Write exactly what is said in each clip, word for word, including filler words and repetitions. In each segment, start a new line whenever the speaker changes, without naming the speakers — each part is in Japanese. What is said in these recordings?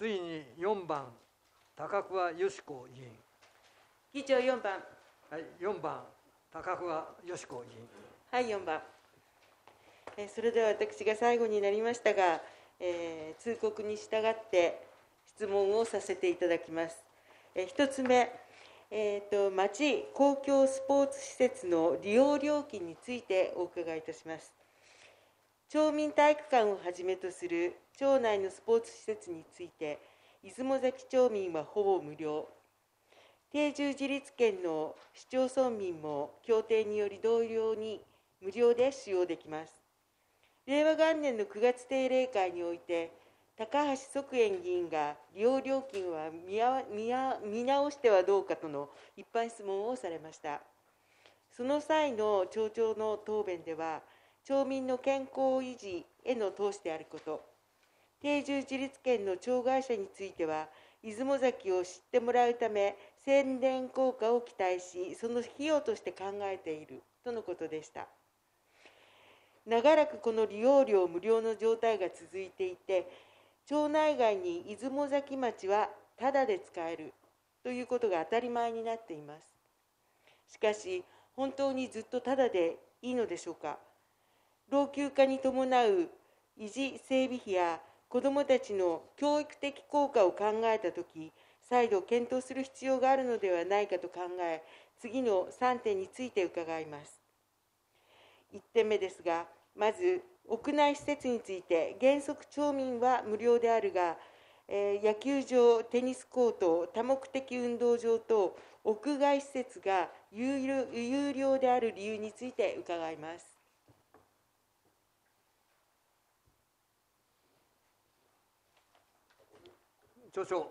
次によんばん、高桑よし子議員。
議長よんばん。
はい、よんばん、高桑よし子議員。
はい、よんばん。えー、それでは私が最後になりましたが、えー、通告に従って質問をさせていただきます。えー、ひとつめ、えーと、町公共スポーツ施設の利用料金についてお伺いいたします。町民体育館をはじめとする町内のスポーツ施設について、出雲崎町民はほぼ無料。定住自立県の市町村民も協定により同様に無料で使用できます。令和元年のくがつ定例会において、高橋即円議員が利用料金は 見, 見, 見直してはどうかとの一般質問をされました。その際の町長の答弁では、町民の健康維持への投資であること、定住自立県の町会社については、出雲崎を知ってもらうため、宣伝効果を期待し、その費用として考えているとのことでした。長らくこの利用料無料の状態が続いていて、町内外に出雲崎町はタダで使えるということが当たり前になっています。しかし、本当にずっとタダでいいのでしょうか。老朽化に伴う維持整備費や子どもたちの教育的効果を考えたとき、再度検討する必要があるのではないかと考え、次のさんてんについて伺います。いってんめですが、まず屋内施設について、原則町民は無料であるが、えー、野球場、テニスコート、多目的運動場等屋外施設が有料、有料である理由について伺います。
町長。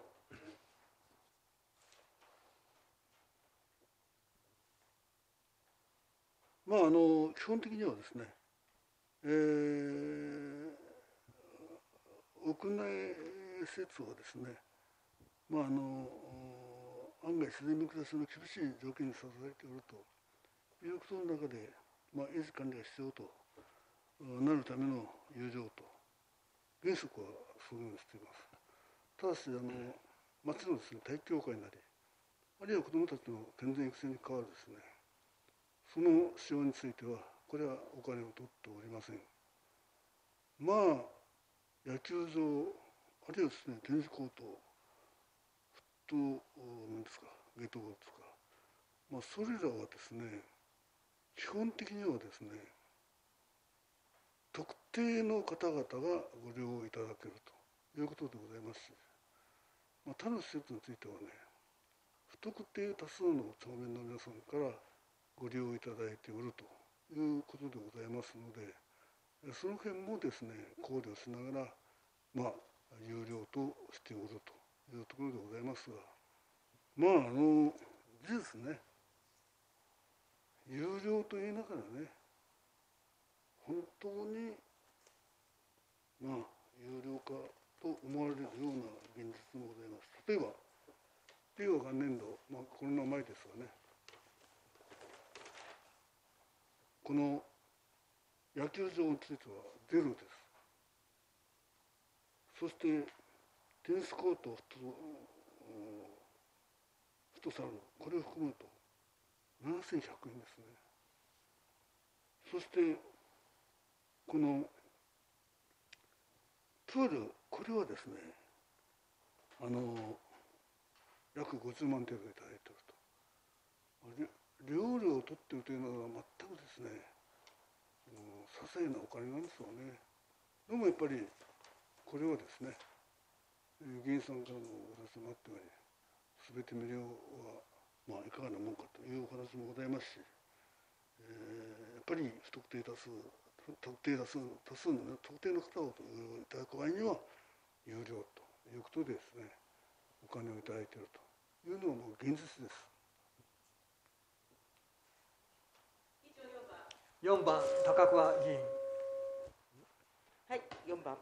まあ、あの基本的にはですね、えー、屋内施設はですね、まあ、あの案外自然の暮らしの厳しい条件にさらされておるということの中で、まあ、維持管理が必要となるための有料と原則はそういうふうにしています。ただし、あの町のですね、体育協会なり、あるいは子どもたちの健全育成に関わるですね、その使用については、これはお金を取っておりません。まあ、野球場、あるいはですね、テニスコート、フット、なんですか、ゲートボールですか、まあ、それらはですね、基本的にはですね、特定の方々がご利用いただけるということでございますし、まあ、他の施設についてはね、不特定多数の町民の皆さんからご利用いただいておるということでございますので、その辺もですね、考慮しながら、まあ、有料としておるというところでございますが、まあ、あの、事実ね、有料と言いながらね、本当に、まあ、有料化と思われるような現実もございます。例えば、令和元年度、まあ、コロナ前ですがね、この野球場についてはゼロです。そして、テニスコート、フット、フットサル、これを含むとななせんひゃくえんですね。そして、このプール、これはですね、あの、約ごじゅうまん程度いただいていると。利用料を取っているというのは全くですね、些細なお金なんですよね。でもやっぱり、これはですね、議員さんからのお話もあったように、すべて無料は、まあ、いかがなもんかというお話もございますし、えー、やっぱり不特定多数、特定多数、多数の、ね、特定の方をいただく場合には、有料ということでですね、お金をいただいているというのはもう現実です。
よんばん、高桑議員。
はい、よんばん。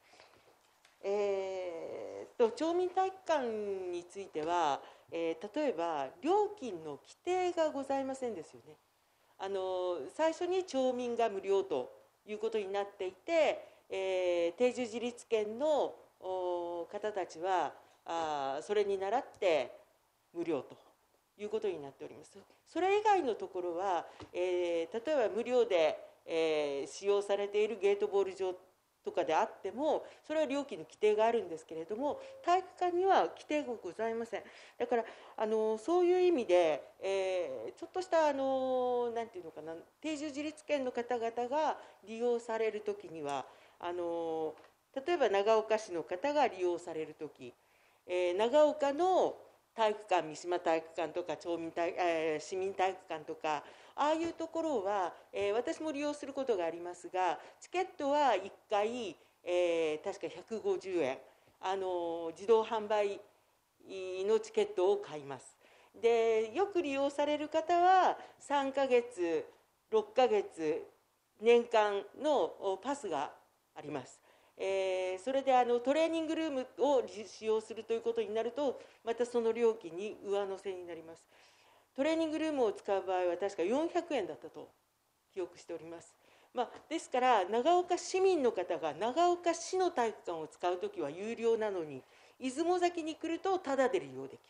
えー、と町民体育館については、えー、例えば料金の規定がございませんですよね。あの最初に町民が無料ということになっていて、えー、定住自立県のの方たちはあそれに倣って無料ということになっております。それ以外のところは、えー、例えば無料で、えー、使用されているゲートボール場とかであっても、それは料金の規定があるんですけれども、体育館には規定がございません。だからあのそういう意味で、えー、ちょっとしたあのなんていうのかな、定住自立権の方々が利用されるときには、あの例えば長岡市の方が利用されるとき、えー、長岡の体育館、三島体育館とか町民体、えー、市民体育館とか、ああいうところは、えー、私も利用することがありますが、チケットはいっかい、えー、確かひゃくごじゅうえん、あの自動販売のチケットを買います。で、よく利用される方はさんかげつ、ろっかげつ、年間のパスがあります。えー、それであのトレーニングルームを使用するということになると、またその料金に上乗せになります。トレーニングルームを使う場合は確かよんひゃくえんだったと記憶しております。まあ、ですから長岡市民の方が長岡市の体育館を使うときは有料なのに、出雲崎に来るとタダで利用できる。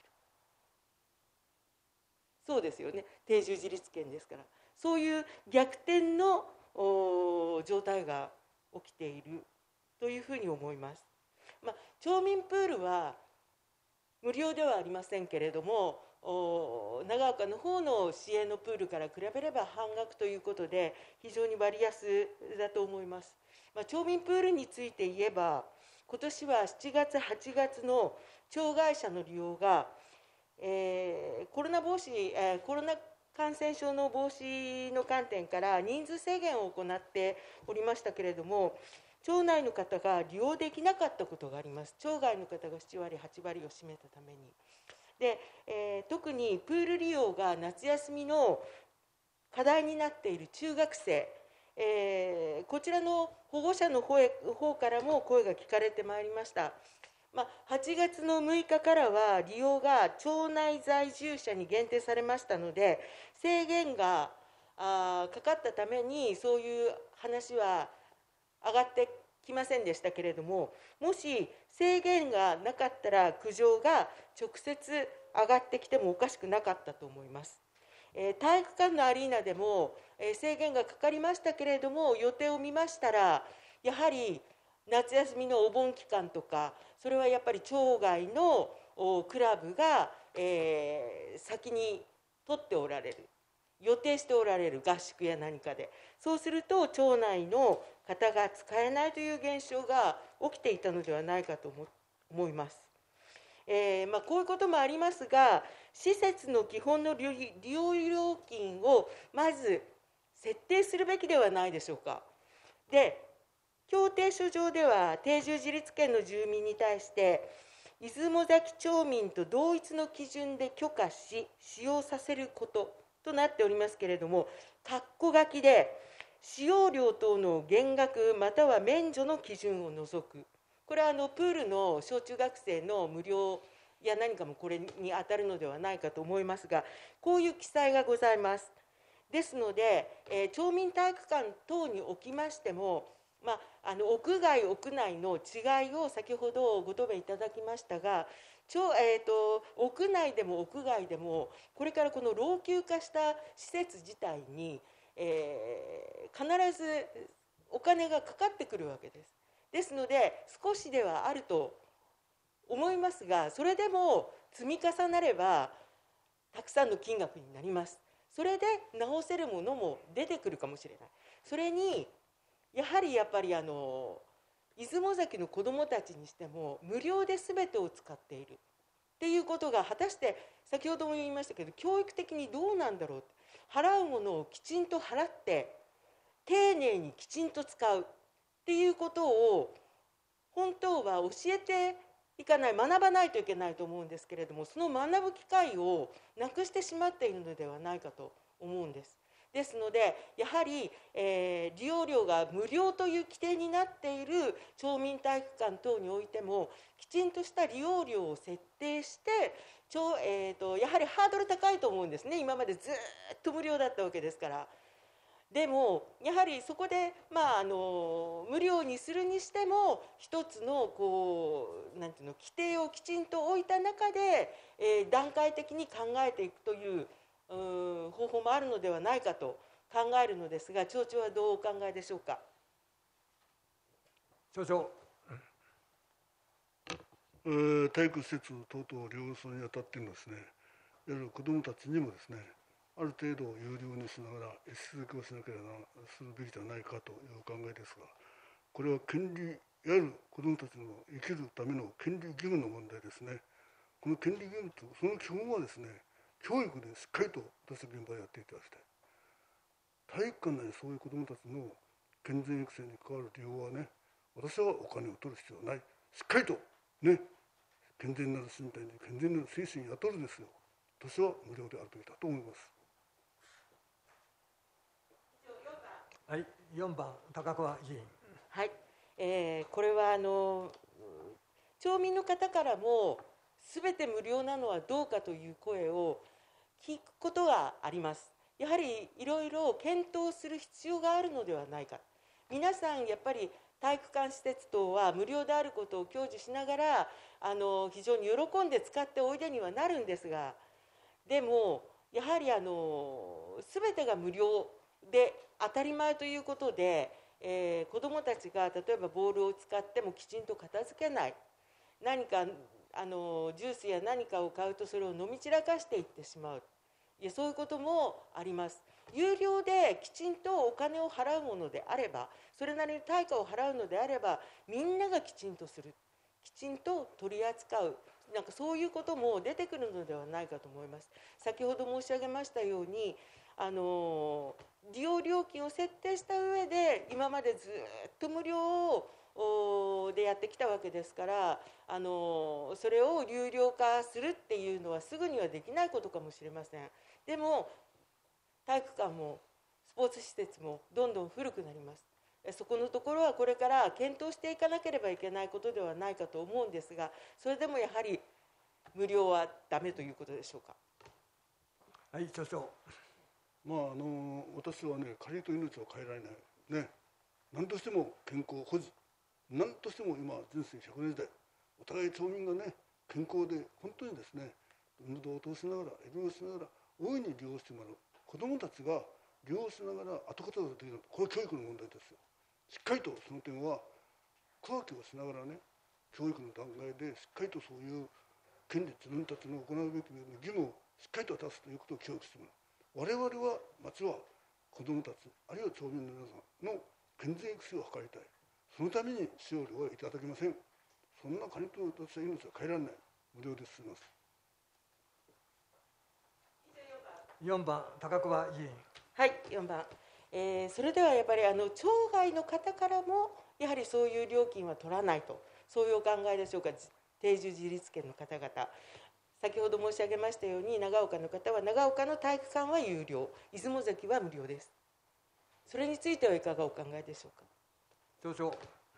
そうですよね、定住自立権ですから。そういう逆転の状態が起きているというふうに思います。まあ、町民プールは無料ではありませんけれども、長岡の方の市営のプールから比べれば半額ということで、非常に割安だと思います。まあ、町民プールについて言えば、今年はしちがつ、はちがつの町外者の利用が、えー、コロナ防止、えー、コロナ感染症の防止の観点から人数制限を行っておりましたけれども、町内の方が利用できなかったことがあります。町外の方がななわり、はちわりを占めたために。で、えー、特にプール利用が夏休みの課題になっている中学生、えー、こちらの保護者の方へ方からも声が聞かれてまいりました。まあ、はちがつのむいかからは利用が町内在住者に限定されましたので、制限があかかったためにそういう話は上がってきませんでしたけれども、もし制限がなかったら苦情が直接上がってきてもおかしくなかったと思います。えー、体育館のアリーナでも、えー、制限がかかりましたけれども、予定を見ましたらやはり夏休みのお盆期間とか、それはやっぱり町外のクラブが、えー、先に取っておられる、予定しておられる、合宿や何かで。そうすると町内の方が使えないという現象が起きていたのではないかと思います。えーまあ、こういうこともありますが、施設の基本の利用料金をまず設定するべきではないでしょうか。で、協定書上では定住自立権の住民に対して出雲崎町民と同一の基準で許可し使用させることとなっておりますけれども、括弧書きで使用料等の減額または免除の基準を除く、これはあのプールの小中学生の無料や何かもこれに当たるのではないかと思いますが、こういう記載がございます。ですので、えー、町民体育館等におきましても、まあ、あの屋外屋内の違いを先ほどご答弁いただきましたが、ちょ、えーと、屋内でも屋外でもこれからこの老朽化した施設自体に、えー、必ずお金がかかってくるわけです。ですので少しではあると思いますが、それでも積み重なればたくさんの金額になります。それで直せるものも出てくるかもしれない。それにやはりやっぱりあの出雲崎の子どもたちにしても無料で全てを使っているっていうことが果たして先ほども言いましたけど、教育的にどうなんだろう。払うものをきちんと払って丁寧にきちんと使うっていうことを本当は教えていかない、学ばないといけないと思うんですけれども、その学ぶ機会をなくしてしまっているのではないかと思うんです。ですのでやはり、えー、利用料が無料という規定になっている町民体育館等においてもきちんとした利用料を設定して、ちょ、えーと、やはりハードル高いと思うんですね。今までずっと無料だったわけですから。でもやはりそこで、まあ、あの無料にするにしても一つのこうなんていう規定をきちんと置いた中で、えー、段階的に考えていくという、うーん方法もあるのではないかと考えるのですが、町長はどうお考えでしょうか。
町長。
えー、体育施設等々を利用するにあたってのですね、いわゆる子どもたちにもですね、ある程度有料にしながら絵し続けをしなければするべきではないかというお考えですが、これは権利、いわゆる子どもたちの生きるための権利義務の問題ですね。この権利義務とその基本はですね、教育でしっかりと私は現場でやっていただきたい。体育館内でそういう子どもたちの健全育成に関わる利用はね、私はお金を取る必要はない。しっかりとね、健全なる身体に健全なる精神に宿るですよ。私は無料であるべきだと思います。
はい、よんばん高桑議員。
はい、えー、これはあの町民の方からもすべて無料なのはどうかという声を聞くことがあります。やはりいろいろ検討する必要があるのではないか。皆さんやっぱり体育館施設等は無料であることを享受しながら、あの非常に喜んで使っておいでにはなるんですが、でもやはりあの全てが無料で当たり前ということで、えー、子どもたちが例えばボールを使ってもきちんと片付けない、何かあのジュースや何かを買うとそれを飲み散らかしていってしまう、いやそういうこともあります。有料できちんとお金を払うものであれば、それなりに対価を払うのであれば、みんながきちんとする、きちんと取り扱う、なんかそういうことも出てくるのではないかと思います。先ほど申し上げましたように、あの利用料金を設定した上で今までずっと無料でやってきたわけですから、あのそれを有料化するっていうのはすぐにはできないことかもしれません。でも体育館もスポーツ施設もどんどん古くなります。そこのところはこれから検討していかなければいけないことではないかと思うんですが、それでもやはり無料はダメということでしょうか。
はい、町長。
まああの私はね、借りと命は変えられないね。何としても健康保持、何としても今人生ひゃくねん時代、お互い町民がね健康で本当にですね、運動を通しながらいろいろしながら大いに利用してもらう、子どもたちが利用しながら後片付けできる、これは教育の問題ですよ。しっかりとその点は科学をしながらね、教育の段階でしっかりとそういう権利、自分たちの行うべき義務をしっかりと果たすということを教育してもらう。我々は町は子どもたち、あるいは町民の皆さんの健全育成を図りたい。そのために使用料はいただけません。そんな金と私は命は変えられない。無料です。すみません。
よんばん高桑議員。
はい、よんばん、えー、それではやっぱりあの町外の方からもやはりそういう料金は取らないと、そういうお考えでしょうか。定住自立権の方々、先ほど申し上げましたように、長岡の方は長岡の体育館は有料、出雲崎は無料です。それについてはいかがお考えでしょうか。
町長。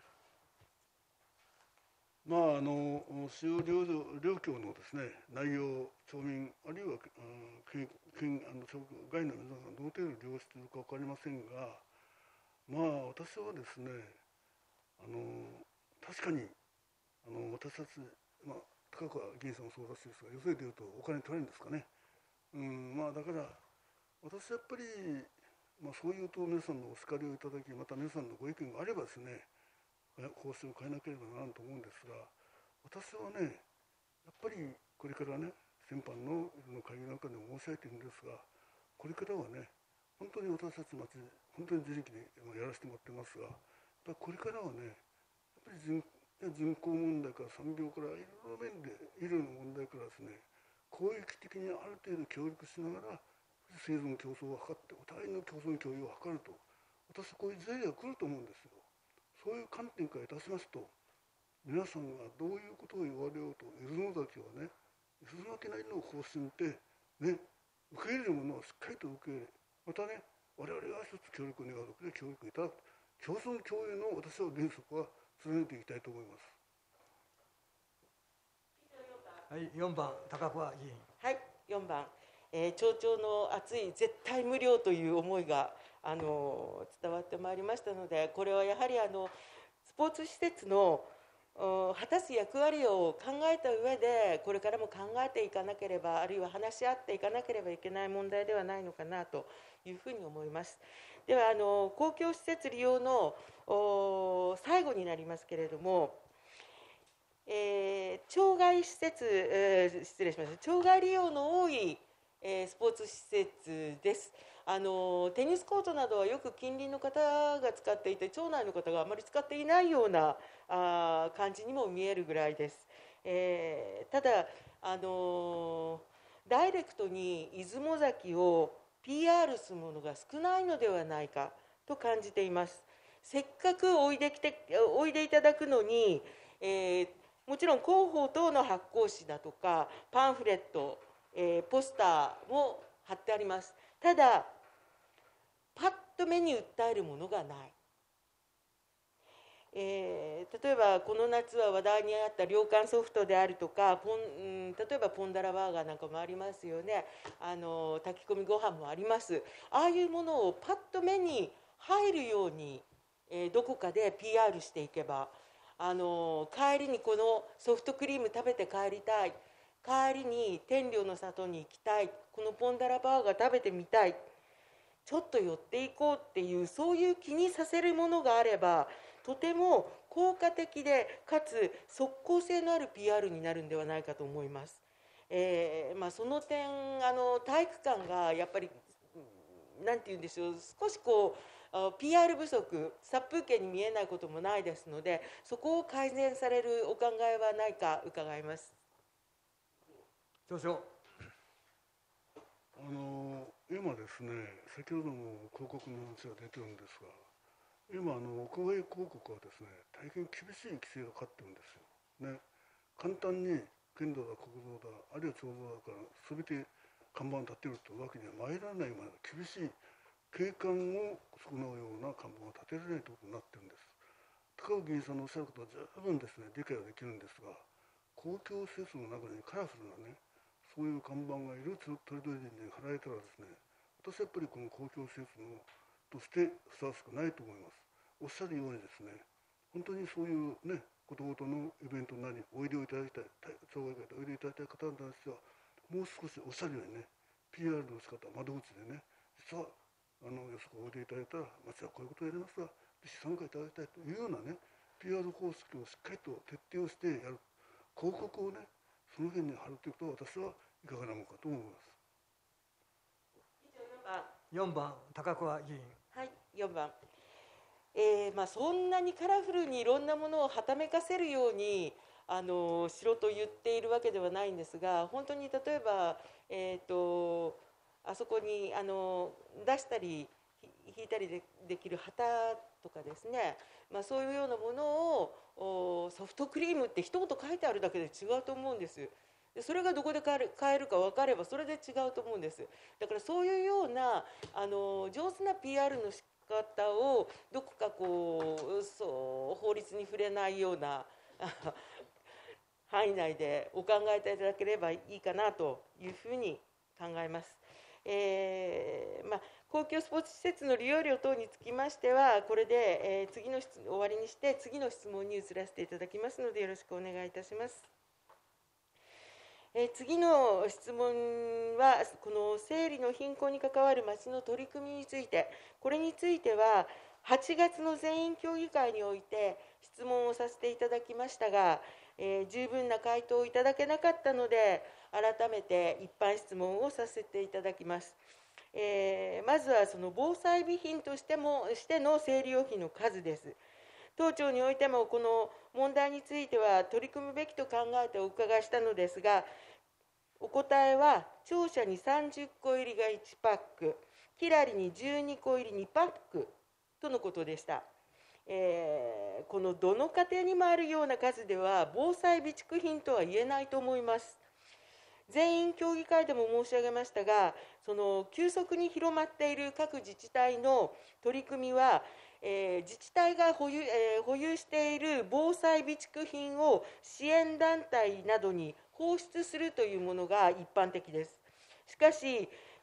まああの使用料金のですね内容、町民あるいは県県あの外の皆さんがどの程度利用しているか分かりませんが、まあ私はですね、あの確かにあの私たち、まあ、高桑議員さんもそうだしですが、よそで言うとお金取れるんですかね。うん、まあだから私はやっぱり、まあ、そういうと皆さんのお叱りをいただき、また皆さんのご意見があればですね、方針を変えなければならんと思うんですが、私はねやっぱりこれからね先般のの会議なんかでも申し上げているんですが、これからはね本当に私たち町本当に自力でやらせてもらってますが、やっぱりこれからはねやっぱり 人, 人口問題から産業からいろいろ面で医療の問題からですね、広域的にある程度協力しながら生存競争を図って、お互いの共存共有を図ると、私はこういう時代が来ると思うんですよ。そういう観点からいたしますと、皆さんがどういうことを言われようと、出雲崎はね、出雲崎なりの方針ってね、受け入れるものはしっかりと受け入れ、またね、我々が一つ協力を願うことで協力いただく、共存共有の私は原則は貫いていきたいと思います。
はい、よんばん高桑議員。
はい、よんばん、えー、町長の熱い絶対無料という思いがあの伝わってまいりましたので、これはやはりあのスポーツ施設の果たす役割を考えた上でこれからも考えていかなければ、あるいは話し合っていかなければいけない問題ではないのかなというふうに思います。ではあの公共施設利用の最後になりますけれども、えー、町外施設、えー、失礼しました町外利用の多い、えー、スポーツ施設です。あのテニスコートなどはよく近隣の方が使っていて、町内の方があまり使っていないようなあ感じにも見えるぐらいです。えー、ただ、あのダイレクトに出雲崎を ピーアール するものが少ないのではないかと感じています。せっかくおいできておいでいただくのに、えー、もちろん広報等の発行紙だとかパンフレット、えー、ポスターも貼ってあります。ただパッと目に訴えるものがない。えー、例えばこの夏は話題にあった涼感ソフトであるとかポン、うん、例えばポンダラバーガーなんかもありますよね。あの炊き込みご飯もあります。ああいうものをパッと目に入るように、えー、どこかで ピーアール していけば、あの帰りにこのソフトクリーム食べて帰りたい、帰りに天領の里に行きたい、このポンダラバーガー食べてみたい、ちょっと寄っていこうっていう、そういう気にさせるものがあればとても効果的でかつ即効性のある ピーアール になるんではないかと思います。えーまあ、その点あの体育館がやっぱり何て言うんでしょう、少しこう ピーアール 不足、殺風景に見えないこともないですので、そこを改善されるお考えはないか伺います。
少々
あの今ですね、先ほども広告の話が出てるんですが、今あの屋外広告はですね、大変厳しい規制がかかってるんですよ、ね、簡単に県道だ国道だあるいは町道だから全て看板を立てるというわけには参らないまで厳しい景観を損なうような看板を立てられないということになってるんです。高尾議員さんのおっしゃることは十分ですね理解はできるんですが、公共施設の中にカラフルなねそういう看板がいるトリドリに貼られたらですね、私はやっぱりこの公共施設のとしてふさわしくないと思います。おっしゃるようにですね、本当にそういうねことごとのイベントなりおいでをいただきたい、障害がおいでいただきたい方に対してはもう少しおっしゃるようにね ピーアール の仕方、窓口でね、実はあのよそこおいでいただいたら町はこういうことをやりますがぜひ参加いただきたいというようなね ピーアール 方式をしっかりと徹底をしてやる、広告をねその辺に貼るということは私はいかがなものかと思います。
よんばん高桑議員。
はい、よんばん、えーまあ、そんなにカラフルにいろんなものをはためかせるようにあのしろと言っているわけではないんですが、本当に例えば、えー、とあそこにあの出したり引いたり で, できる旗とかですね、まあ、そういうようなものをソフトクリームって一言書いてあるだけで違うと思うんです。でそれがどこで買えるか分かればそれで違うと思うんです。だからそういうようなあの上手な ピーアール の仕方をどこかこうそう法律に触れないような範囲内でお考えいただければいいかなというふうに考えます。えーまあ、公共スポーツ施設の利用料等につきましてはこれで、えー、次の終わりにして次の質問に移らせていただきますのでよろしくお願いいたします。えー、次の質問はこの整理の貧困に関わる町の取り組みについて、これについてははちがつの全員協議会において質問をさせていただきましたが、えー、十分な回答をいただけなかったので改めて一般質問をさせていただきます。えー、まずはその防災備品としてもしての生理用品の数です。当庁においてもこの問題については取り組むべきと考えてお伺いしたのですが、お答えは庁舎にさんじゅっこ入りがいちパック、キラリにじゅうにこ入りにパックとのことでした。えー、このどの家庭にもあるような数では防災備蓄品とは言えないと思います。全員協議会でも申し上げましたが、その急速に広まっている各自治体の取り組みは、えー、自治体が保有、えー、保有している防災備蓄品を支援団体などに放出するというものが一般的です。しかし、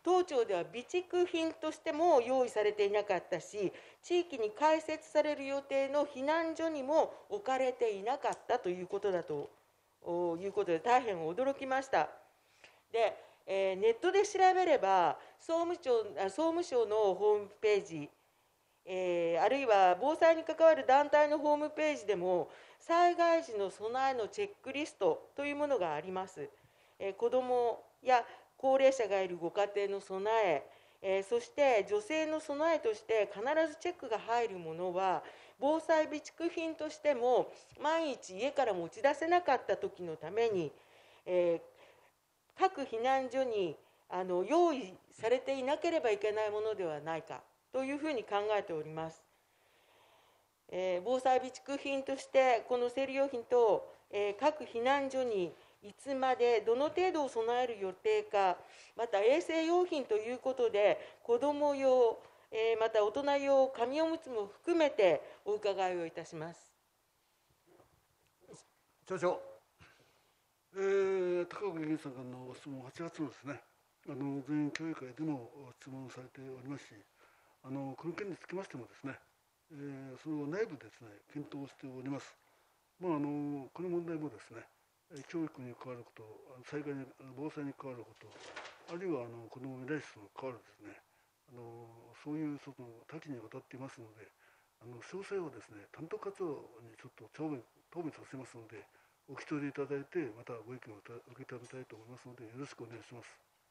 当庁では備蓄品としても用意されていなかったし、地域に開設される予定の避難所にも置かれていなかったということだということで、大変驚きました。で、えー、ネットで調べれば総務庁、総務省のホームページ、えー、あるいは防災に関わる団体のホームページでも、災害時の備えのチェックリストというものがあります。えー、子どもや高齢者がいるご家庭の備え、えー、そして女性の備えとして必ずチェックが入るものは、防災備蓄品としても万一家から持ち出せなかった時のために、えー、各避難所にあの用意されていなければいけないものではないかというふうに考えております。えー、防災備蓄品としてこの生理用品と、えー、各避難所にいつまでどの程度を備える予定か、また衛生用品ということで子ども用、えー、また大人用紙おむつも含めてお伺いをいたします。
所長、
えー、高岡議員さんからのご質問、はちがつのですね、あの全員協議会でも質問されておりますし、あのこの件につきましてもですね、えー、その内部でですね検討しております。まああのこの問題もですね、教育に関わること、災害に防災に関わること、あるいはあの子ども未来室に関わるですね、あのそういうその多岐にわたっていますので、あの詳細をですね担当活動にちょっと答弁答弁させますので、お聞き取りいただいて、またご意見を受けためたいと思いますので、よろしくお願いします。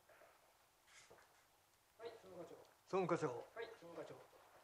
はい、総務課長。
総務課長。
はい、総務課長。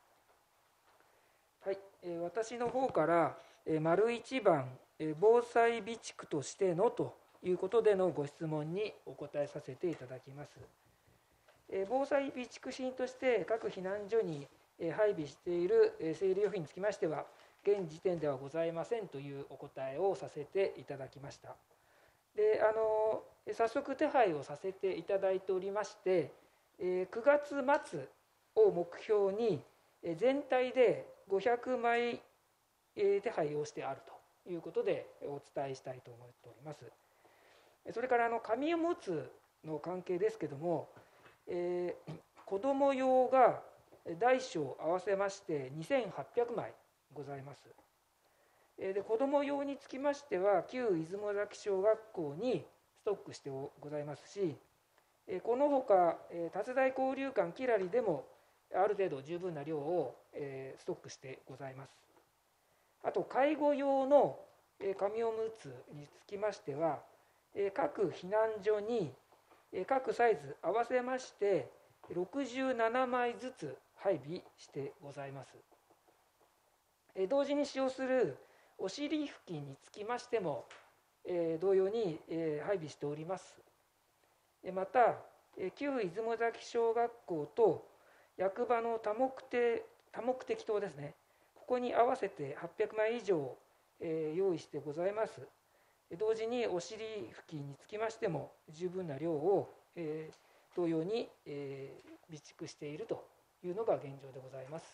はい、えー、私の方から、えー、丸一番、えー、防災備蓄としてのということでのご質問にお答えさせていただきます。えー、防災備蓄品として各避難所に、えー、配備している、えー、生理用品につきましては、現時点ではございませんというお答えをさせていただきました。で、あの早速手配をさせていただいておりまして、えー、くがつまつを目標に全体でごひゃくまい手配をしてあるということでお伝えしたいと思っております。それからあの紙おむつの関係ですけども、えー、子ども用が大小合わせましてにせんはっぴゃくまいございます。で、子ども用につきましては旧出雲崎小学校にストックしてございますし、このほか達大交流館キラリでもある程度十分な量をストックしてございます。あと介護用の紙おむつにつきましては、各避難所に各サイズ合わせましてろくじゅうななまいずつ配備してございます。同時に使用するお尻拭きにつきましても同様に配備しております。また旧出雲崎小学校と役場の多目的、多目的棟ですね、ここに合わせてはっぴゃくまい以上用意してございます。同時にお尻拭きにつきましても十分な量を同様に備蓄しているというのが現状でございます。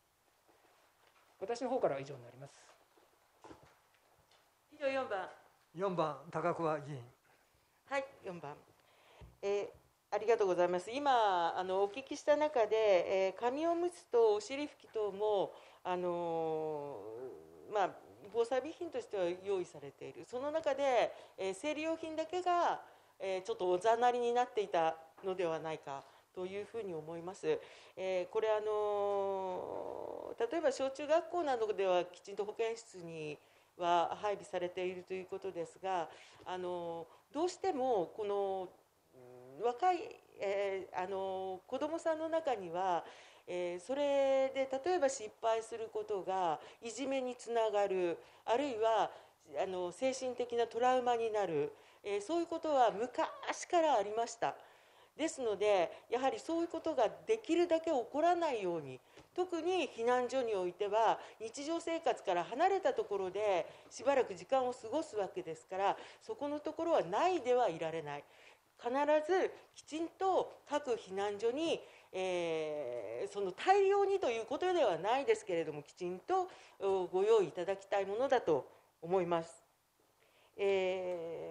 私の方からは以上になります。
以上よんばん。
よんばん、高桑議員。
はい、よんばん。えー、ありがとうございます。今あのお聞きした中で、えー、紙おむつとお尻拭き等もあのー、まあ防災備品としては用意されている。その中で、えー、生理用品だけが、えー、ちょっとおざなりになっていたのではないかというふうに思います。えー、これあのー、例えば小中学校などではきちんと保健室には配備されているということですが、あのー、どうしてもこの若い、えー、あの子どもさんの中には、えー、それで例えば失敗することがいじめにつながる、あるいはあの精神的なトラウマになる、えー、そういうことは昔からありました。ですのでやはりそういうことができるだけ起こらないように、特に避難所においては日常生活から離れたところでしばらく時間を過ごすわけですから、そこのところはないではいられない。必ずきちんと各避難所に、えー、その大量にということではないですけれども、きちんとご用意いただきたいものだと思います。えー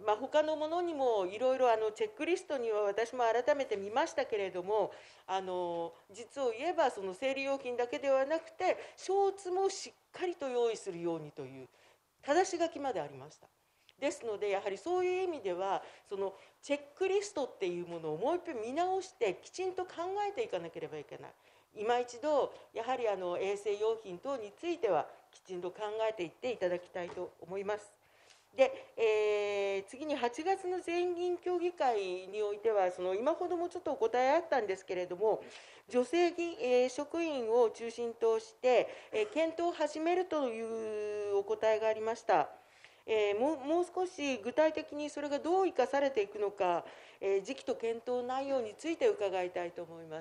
まあ、他のものにもいろいろあのチェックリストには私も改めて見ましたけれども、あの実を言えばその生理用品だけではなくてショーツもしっかりと用意するようにという正し書きまでありました。ですのでやはりそういう意味ではそのチェックリストっていうものをもう一遍見直してきちんと考えていかなければいけない。今一度やはりあの衛生用品等についてはきちんと考えていっていただきたいと思います。で、えー、次にはちがつの全銀協議会においてはその今ほどもちょっとお答えあったんですけれども、女性議、えー、職員を中心として、えー、検討を始めるというお答えがありました。えー、もう、もう少し具体的にそれがどう生かされていくのか、えー、時期と検討内容について伺いたいと思います。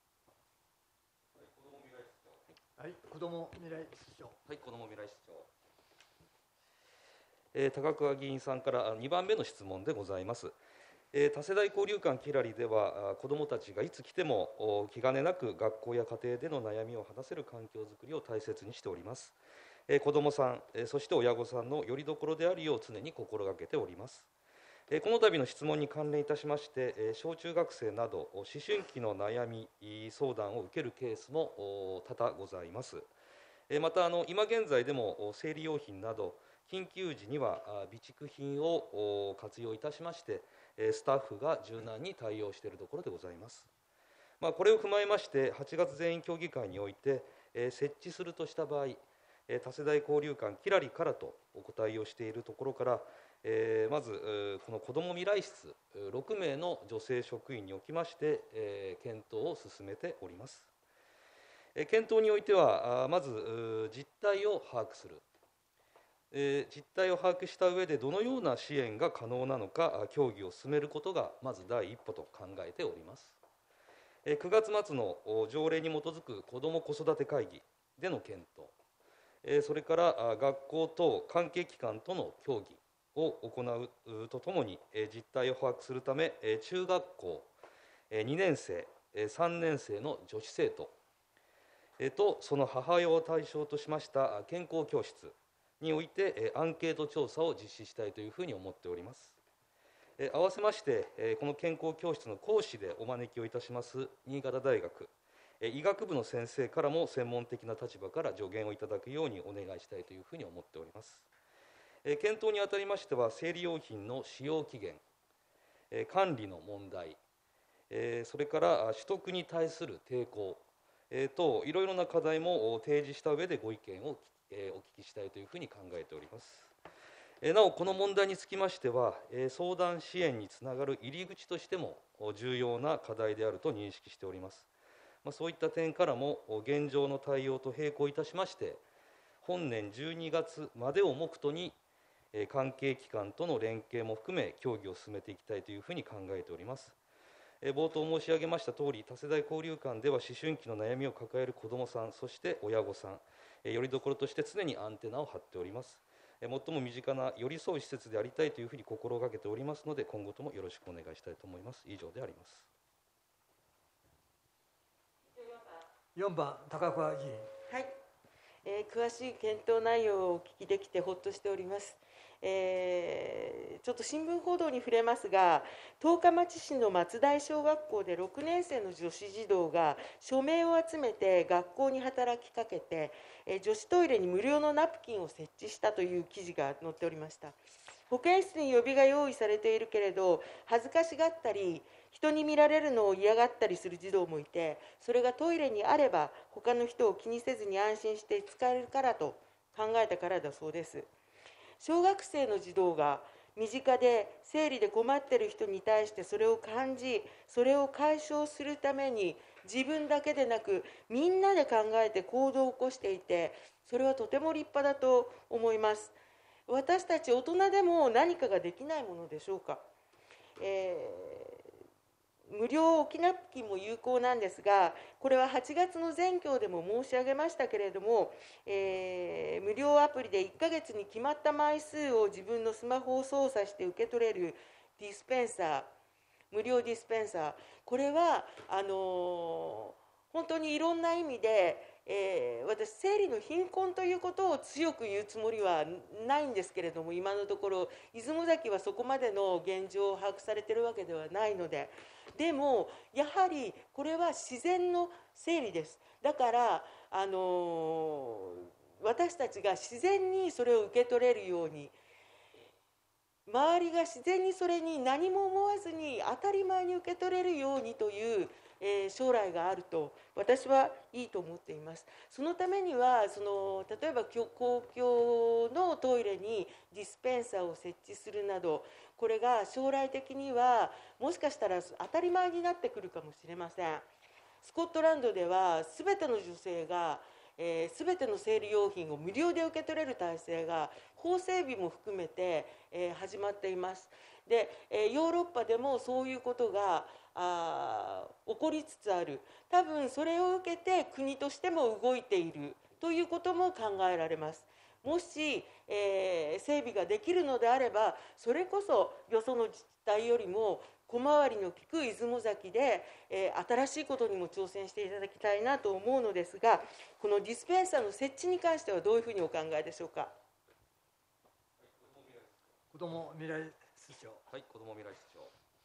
はい、子ども未来室長。
はい、子ども未来室長。えー、高桑議員さんからにばんめの質問でございます。えー、多世代交流館キラリでは子どもたちがいつ来ても気兼ねなく学校や家庭での悩みを話せる環境づくりを大切にしております。えー、子どもさん、えー、そして親御さんのよりどころであるよう常に心がけております。えー、この度の質問に関連いたしまして、えー、小中学生など思春期の悩み相談を受けるケースも多々ございます。えー、またあの今現在でも生理用品など緊急時には備蓄品を活用いたしましてスタッフが柔軟に対応しているところでございます。まあ、これを踏まえましてはちがつ全員協議会において設置するとした場合、多世代交流館キラリからとお答えをしているところから、まずこの子ども未来室ろくめいの女性職員におきまして検討を進めております。検討においてはまず実態を把握する、えー、実態を把握した上でどのような支援が可能なのか協議を進めることがまず第一歩と考えております。えー、くがつ末の条例に基づく子ども子育て会議での検討、えー、それから学校等関係機関との協議を行うとともに、えー、実態を把握するため、えー、中学校、えー、にねんせい、さんねんせいの女子生徒、えー、とその母親を対象としました健康教室においてアンケート調査を実施したいというふうに思っております。合わせましてこの健康教室の講師でお招きをいたします新潟大学医学部の先生からも専門的な立場から助言をいただくようにお願いしたいというふうに思っております。検討にあたりましては生理用品の使用期限、管理の問題、それから取得に対する抵抗等いろいろな課題も提示した上でご意見をお聞きしたいというふうに考えております。なおこの問題につきましては相談支援につながる入り口としても重要な課題であると認識しております。そういった点からも現状の対応と並行いたしまして本年じゅうにがつまでを目途に関係機関との連携も含め協議を進めていきたいというふうに考えております。冒頭申し上げましたとおり多世代交流館では思春期の悩みを抱える子どもさんそして親御さんよりどころとして常にアンテナを張っております。最も身近な寄り添う施設でありたいというふうに心がけておりますので今後ともよろしくお願いしたいと思います。以上であります。
よんばん高桑議員。
はい、えー、詳しい検討内容をお聞きできてほっとしております。えー、ちょっと新聞報道に触れますが十日町市の松台小学校でろくねんせいの女子児童が署名を集めて学校に働きかけて、えー、女子トイレに無料のナプキンを設置したという記事が載っておりました。保健室に予備が用意されているけれど恥ずかしがったり人に見られるのを嫌がったりする児童もいてそれがトイレにあれば他の人を気にせずに安心して使えるからと考えたからだそうです。小学生の児童が身近で生理で困っている人に対してそれを感じそれを解消するために自分だけでなくみんなで考えて行動を起こしていてそれはとても立派だと思います。私たち大人でも何かができないものでしょうか。えー無料置きナプキンも有効なんですがこれははちがつの全教でも申し上げましたけれども、えー、無料アプリでいっかげつに決まった枚数を自分のスマホを操作して受け取れるディスペンサー無料ディスペンサーこれはあのー、本当にいろんな意味でえー、私生理の貧困ということを強く言うつもりはないんですけれども、今のところ出雲崎はそこまでの現状を把握されているわけではないので、でもやはりこれは自然の生理です。だからあのー、私たちが自然にそれを受け取れるように、周りが自然にそれに何も思わずに当たり前に受け取れるようにという、えー、将来があると私はいいと思っています。そのためにはその例えば公共のトイレにディスペンサーを設置するなど、これが将来的にはもしかしたら当たり前になってくるかもしれません。スコットランドでは全ての女性がえー、全ての生理用品を無料で受け取れる体制が法整備も含めて、えー、始まっています。で、えー、ヨーロッパでもそういうことがあ起こりつつある。多分それを受けて国としても動いているということも考えられます。もし、えー、整備ができるのであれば、それこそよその自治体よりも小回りの利く出雲崎で、えー、新しいことにも挑戦していただきたいなと思うのですが、このディスペンサーの設置に関してはどういうふうにお考えでしょうか。
子ども未来室長。
はい、子ども未来室長。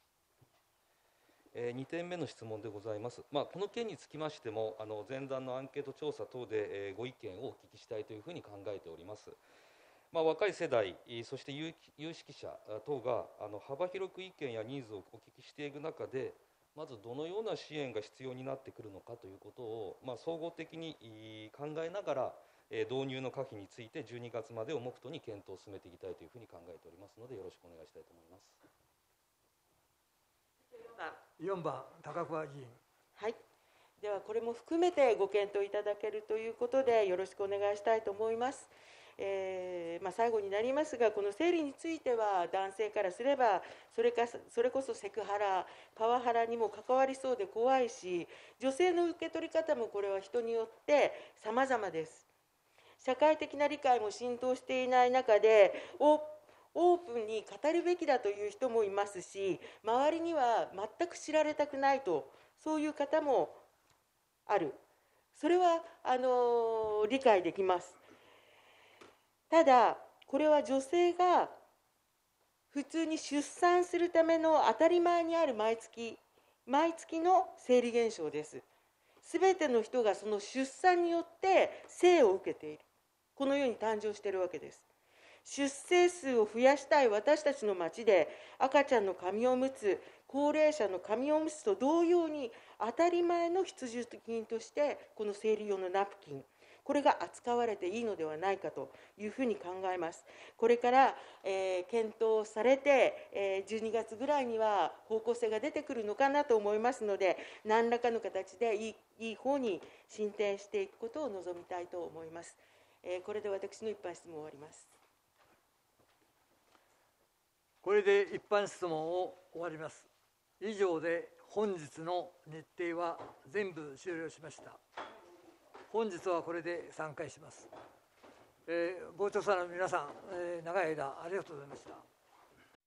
えー、にてんめの質問でございます。まあ、この件につきましても、あの前段のアンケート調査等で、えー、ご意見をお聞きしたいというふうに考えております。まあ、若い世代、そして有識者等があの幅広く意見やニーズをお聞きしていく中で、まずどのような支援が必要になってくるのかということを、まあ、総合的に考えながら、導入の可否についてじゅうにがつまでを目途に検討を進めていきたいというふうに考えておりますので、よろしくお願いしたいと思います。
よんばん、高桑議員。
はい、ではこれも含めてご検討いただけるということでよろしくお願いしたいと思います。えーまあ、最後になりますが、この生理については男性からすればそれかそれこそセクハラ、パワハラにも関わりそうで怖いし、女性の受け取り方もこれは人によって様々です。社会的な理解も浸透していない中でオープンに語るべきだという人もいますし、周りには全く知られたくないと、そういう方もある。それはあの理解できます。ただこれは女性が普通に出産するための当たり前にある毎月毎月の生理現象です。すべての人がその出産によって生を受けている、このように誕生しているわけです。出生数を増やしたい私たちの町で、赤ちゃんの紙おむつ、高齢者の紙おむつと同様に当たり前の必需品としてこの生理用のナプキン、これが扱われていいのではないかというふうに考えます。これから、えー、検討されて、えー、じゅうにがつぐらいには方向性が出てくるのかなと思いますので、何らかの形でいい、いい方に進展していくことを望みたいと思います。えー、これで私の一般質問を終わります。
これで一般質問を終わります。以上で本日の日程は全部終了しました。本日はこれで散会します。えー、傍聴者の皆さん、えー、長い間ありがとうございました。